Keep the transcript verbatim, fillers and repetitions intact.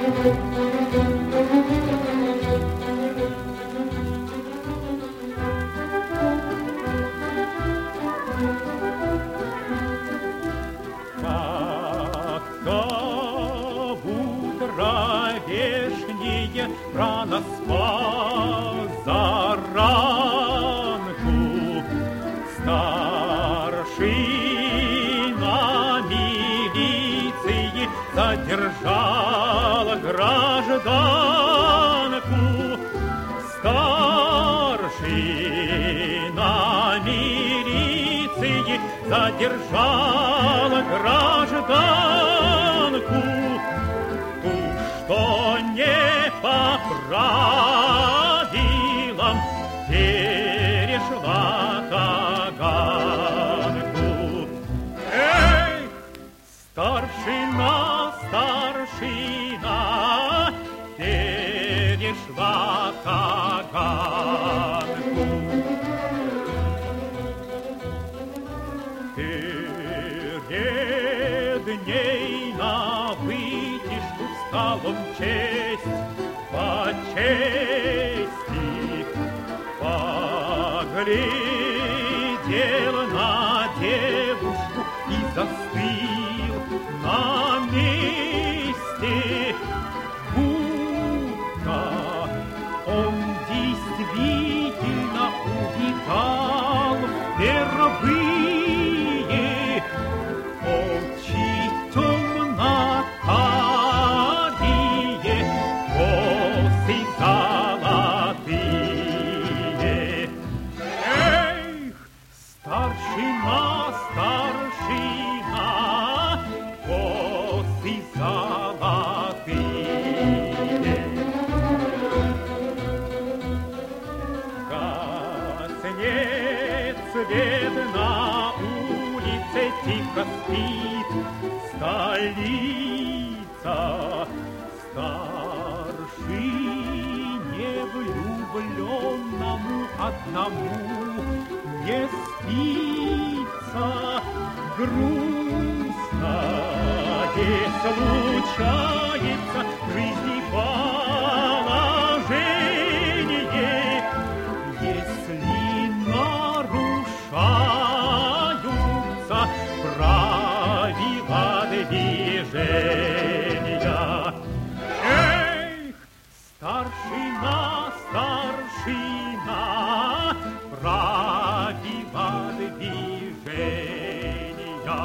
Рано спал заранку старшина милиции, задержал гражданку. Старшина милиции задержал гражданку, ту, что не по правилам перешла таганку. Эй, старшина, старшина, перешла таганку. Перед ней на вытяжку встал он честь по чести, поглядел на девушку и застыл на месте, будто он действительно увидал впервые очи темно-карие, косы золотые. Эх, старшина, старшина, косы золотые. Гаснет свет на улице, тихо спит столица. Старшине влюбленному одному не спится, грустно случается в жизни положение, если нарушаются правила движения. Эх, старшина, старшина, правила движения.